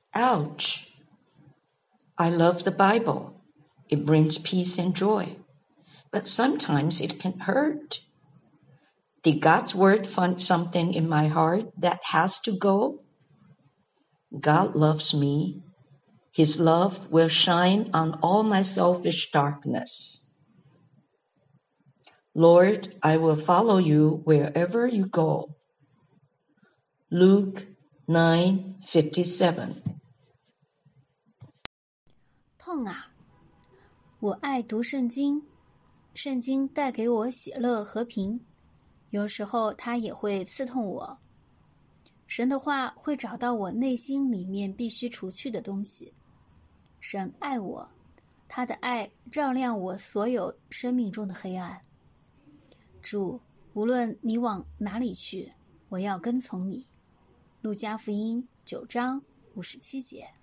Ouch! I love the Bible. It brings peace and joy. But sometimes it can hurt. Did God's word find something in my heart that has to go? God loves me. His love will shine on all my selfish darkness. Lord, I will follow you wherever you go. Luke 9:57。 痛啊！我爱读圣经，圣经带给我喜乐和平，有时候它也会刺痛我。神的话会找到我内心里面必须除去的东西。神爱我，他的爱照亮我所有生命中的黑暗。主，无论你往哪里去，我要跟从你。路加福音9章57节。